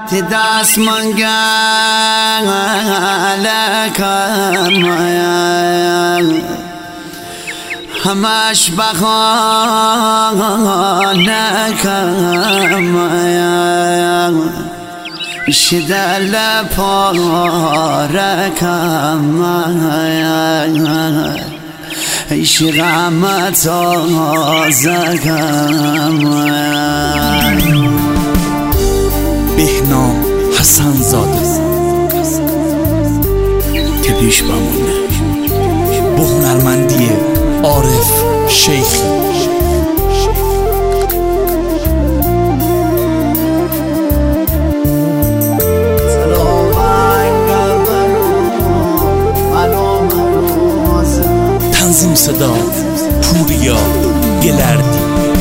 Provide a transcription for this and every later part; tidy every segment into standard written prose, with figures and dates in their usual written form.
تی دست منگلکم همش بخانکم شدل پارکم ایش غمت آزکم بهنام حسن زاده که پیش بمونه با هنرمندی عارف شیخی. تنظیم صدا پوریا گلردی.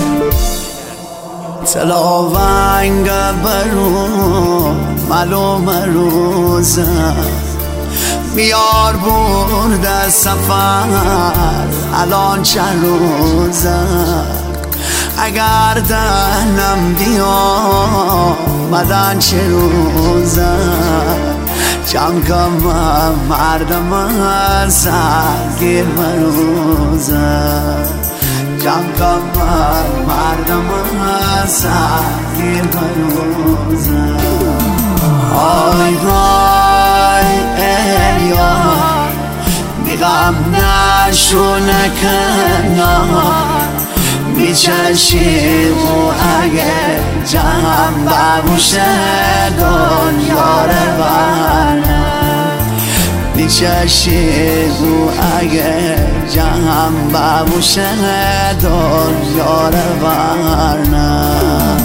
تلاونگ برو معلوم روزم بیار برد سفر الان چند روزم اگر دهنم بیا مدن چه روزم جمع کنم مردم سرگیر مروزم جمع کنم مردم سرگیر مروزم آی های ای یار بیغم نشو نکنار میچشی و اگه جمع بموشه دنیا رو برنم میچشی و اگه جمع بموشه دنیا رو برنم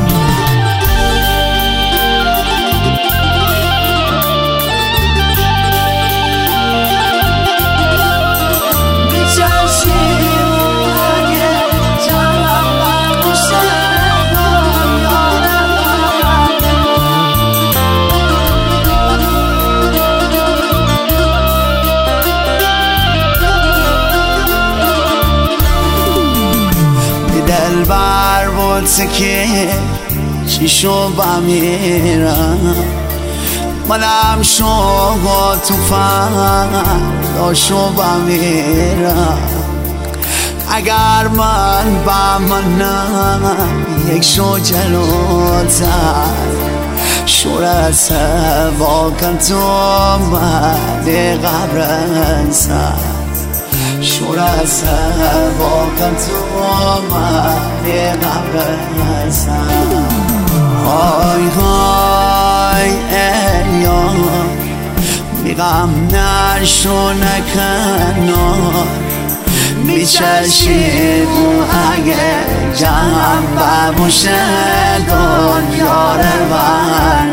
دل بر بود که چیشو بمیرم منم شو با تو فرداشو بمیرم اگر من بمانم یک شو جلوتر شورت واکن تو بعد قبرن سر شورت واکن تو بعد قبرن سر های های ای یار بیغم نشو نکنار میچشی و اگه جمع بموشه دنیا رو برنم